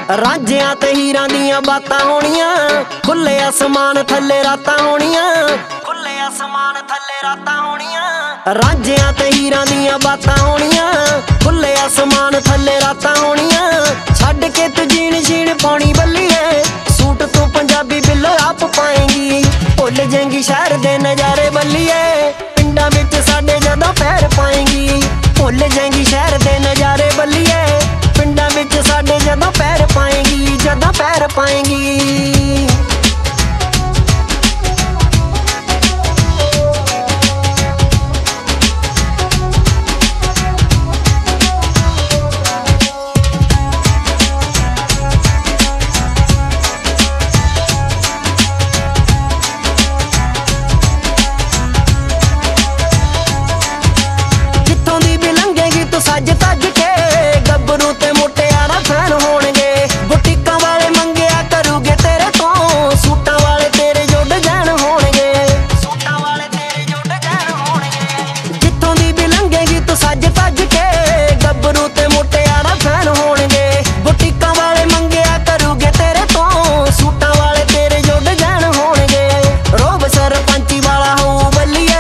ਰਾਂਝਿਆਂ ਤੇ ਹੀਰਾਂ ਦੀਆਂ ਬਾਤਾਂ ਹੋਣੀਆਂ, ਖੁੱਲੇ ਆਸਮਾਨ ਥੱਲੇ ਰਾਤਾਂ ਹੋਣੀਆਂ, ਖੁੱਲੇ ਆਸਮਾਨ ਥੱਲੇ ਰਾਤਾਂ ਹੋਣੀਆਂ। ਰਾਂਝਿਆਂ ਤੇ ਹੀਰਾਂ ਦੀਆਂ ਬਾਤਾਂ ਹੋਣੀਆਂ, ਖੁੱਲੇ ਆਸਮਾਨ ਥੱਲੇ ਰਾਤਾਂ ਹੋਣੀਆਂ। ਛੱਡ ਕੇ ਤੂੰ ਜੀਣ ਸ਼ੀਣ ਪਾਉਣੀ ਬੱਲੀਏ, ਸੂਟ ਤੂੰ ਪੰਜਾਬੀ ਬਿੱਲੋ ਆਪ ਪਾਏਂਗੀ। ਭੁੱਲ ਜਾਏਂਗੀ ਸ਼ਹਿਰ ਦੇ ਨਜ਼ਾਰੇ ਬੱਲੀਏ, ਪਿੰਡਾਂ ਵਿੱਚ ਸਾਡੇ ਜਦੋਂ ਪੈਰ ਪਾਏਂਗੀ। ਭੁੱਲ ਜਾਏਂਗੀ ਸ਼ਹਿਰ ਦੇ ਨਜ਼ਾਰੇ ਬੱਲੀਏ, ਪਿੰਡਾਂ ਵਿੱਚ ਸਾਡੇ ਜਦੋਂ ਪੈਰ ਪਾਏਂਗੀ, ਜਦੋਂ ਪੈਰ ਪਾਏਂਗੀ। ਸੱਜ ਤੱਜ ਕੇ ਗੱਭਰੂ ਤੇ ਮੁਟਿਆਰਾਂ ਫੈਨ ਹੋਣਗੇ, ਬੁਟੀਕਾਂ ਵਾਲੇ ਮੰਗਿਆ ਕਰੂਗੇ ਤੇਰੇ ਤੋਂ, ਸੂਟਾਂ ਵਾਲੇ ਤੇਰੇ ਜੋ ਡਿਜ਼ਾਈਨ ਹੋਣਗੇ, ਸੂਟਾਂ ਵਾਲੇ ਤੇਰੇ ਜੋ ਡਿਜ਼ਾਈਨ ਹੋਣਗੇ। ਜਿੱਥੋਂ ਦੀ ਵੀ ਲੰਘੇਗੀ ਤੂੰ ਸੱਜ ਤੱਜ ਕੇ ਗੱਭਰੂ ਤੇ ਮੁਟਿਆਰਾਂ ਫੈਨ ਹੋਣਗੇ, ਬੁਟੀਕਾਂ ਵਾਲੇ ਮੰਗਿਆ ਕਰੂਗੇ ਤੇਰੇ ਤੋਂ, ਸੂਟਾਂ ਵਾਲੇ ਤੇਰੇ ਜੋ ਡਿਜ਼ਾਈਨ ਹੋਣਗੇ। ਰੋਬ ਸਰਪੰਚੀ ਵਾਲਾ ਹੋਊ ਬੱਲੀਏ,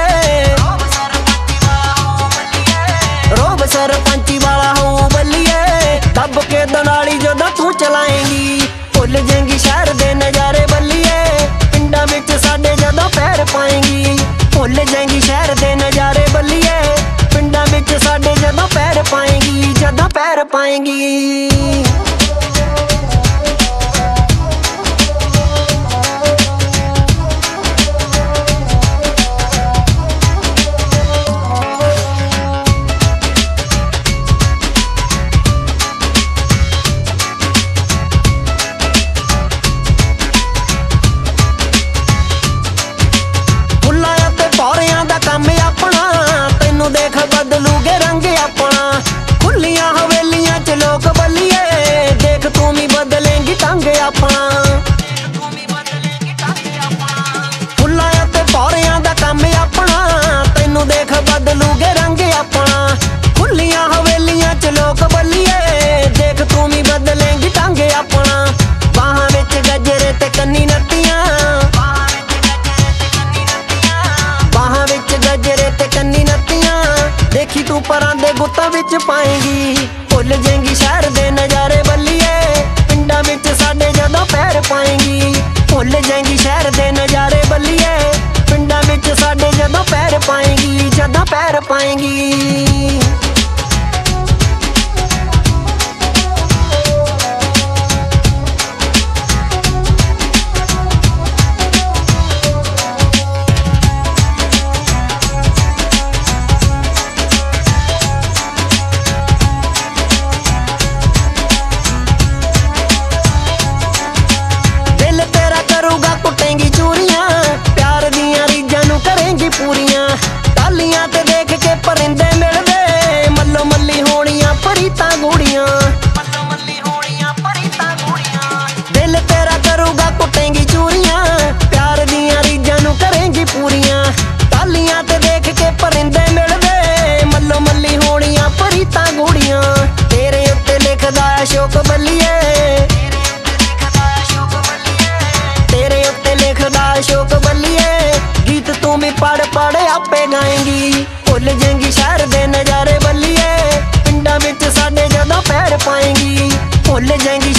ਰੋਬ ਸਰਪੰਚੀ ਵਾਲਾ ਹੋਊ ਬੱਲੀਏ, ਦੱਬ ਕੇ ਦਨਾਲੀ ਜਦੋਂ ਤੂੰ ਚਲਾਏਂਗੀ। ਭੁੱਲ ਜਾਏਂਗੀ ਸ਼ਹਿਰ ਦੇ ਨਜ਼ਾਰੇ ਬੱਲੀਏ, ਪਿੰਡਾਂ ਵਿੱਚ ਸਾਡੇ ਜਦੋਂ ਪੈਰ ਪਾਏਂਗੀ। ਭੁੱਲ ਜਾਏਂਗੀ ਸ਼ਹਿਰ ਦੇ ਨਜ਼ਾਰੇ ਬੱਲੀਏ, ਪਿੰਡਾਂ ਵਿੱਚ ਸਾਡੇ ਜਦੋਂ ਪੈਰ ਪਾਏਂਗੀ, ਜਦੋਂ ਪੈਰ ਪਾਏਂਗੀ। ਕੰਮ ਆਪਣਾ ਤੈਨੂੰ ਦੇਖ ਬਦਲੂਗੇ ਰੰਗ ਆਪਣਾ, ਖੁੱਲੀਆਂ ਹਵੇਲੀਆਂ ਚ ਲੋਕ ਬੱਲੀਏ, ਦੇਖ ਤੂੰ ਵੀ ਬਦਲੇਂਗੀ ਢੰਗ ਆਪਣਾ। ਫੁੱਲਾਂ ਅਤੇ ਪੌਰਿਆਂ ਦਾ ਕੰਮ ਆਪਣਾ ਤੈਨੂੰ ਦੇਖ ਬਦਲੂਗੇ ਰੰਗ ਆਪਣਾ, ਖੁੱਲੀਆਂ ਹਵੇਲੀਆਂ ਚ ਲੋਕ ਬੱਲੀਏ, ਦੇਖ ਤੂੰ ਵੀ ਬਦਲੇਂਗੀ ਢੰਗ ਆਪਣਾ। ਬਾਹਾਂ ਵਿੱਚ ਗਜਰੇ ਤੇ ਕੰਨੀ ਨੱਤੀਆਂ, ਬਾਹਾਂ ਵਿੱਚ ਗਜਰੇ ਤੇ ਕੰਨੀ ਨੱਤੀਆਂ, ਦੇਖੀ ਤੂੰ ਪਰਾਂ ਦੇ ਗੁੱਤਾਂ ਵਿੱਚ ਪਾਏਂਗੀ। ਭੁੱਲ ਜਾਏਂਗੀ ਸ਼ਹਿਰ ਦੇ ਨਜ਼ਾਰੇ ਬੱਲੀਏ, ਪਿੰਡਾਂ ਵਿੱਚ ਸਾਡੇ ਜਦੋਂ ਪੈਰ ਪਾਏਂਗੀ। ਭੁੱਲ ਜਾਏਂਗੀ ਸ਼ਹਿਰ ਦੇ ਨਜ਼ਾਰੇ ਬੱਲੀਏ, ਪਿੰਡਾਂ ਵਿੱਚ ਸਾਡੇ ਜਦੋਂ ਪੈਰ ਪਾਏਂਗੀ, ਜਦੋਂ ਪੈਰ ਪਾਏਂਗੀ। ਪੂਰੀਆਂ ਟਾਲੀਆਂ ਤੇ ਦੇਖ ਕੇ ਪਰਿੰਦੇ ਮਿਲਦੇ, ਮੱਲੋ ਮੱਲੀ ਹੋਣੀਆਂ ਪਰੀਤਾਂ ਗੂੜੀਆਂ, ਮੱਲੋ ਮੱਲੀ ਹੋਣੀਆਂ ਪਰੀਤਾਂ ਗੂੜੀਆਂ। ਦਿਲ ਤੇਰਾ ਕਰੂਗਾ ਕੁੱਟੇਂਗੀ ਚੂਰੀਆਂ, ਪਿਆਰ ਦੀਆਂ ਰੀਝਾਂ ਨੂੰ ਕਰੇਂਗੀ ਪੂਰੀਆਂ। ਟਾਲੀਆਂ ਤੇ ਦੇਖ ਕੇ ਪਰਿੰਦੇ ਮਿਲਦੇ, ਮੱਲੋ ਮੱਲੀ ਹੋਣੀਆਂ ਪਰੀਤਾਂ ਗੂੜੀਆਂ। ਤੇਰੇ ਉੱਤੇ ਲਿਖਦਾ ਅਸ਼ੋਕ ਬੱਲੀਏ, ਤੇਰੇ ਉੱਤੇ ਲਿਖਦਾ ਅਸ਼ੋਕ ਬੱਲੀਏ, ਗੀਤ ਤੂੰ ਵੀ ਪੜ ਪੜ ਆਪੇ ਗਾਏਂਗੀ। ਭੁੱਲ ਜਾਏਂਗੀ ਸ਼ਹਿਰ ਦੇ ਨਜ਼ਾਰੇ ਬੱਲੀਏ, ਪਿੰਡਾਂ ਵਿੱਚ ਸਾਡੇ ਜਦੋਂ ਪੈਰ ਪਾਏਂਗੀ। ਭੁੱਲ ਜਾਏਂਗੀ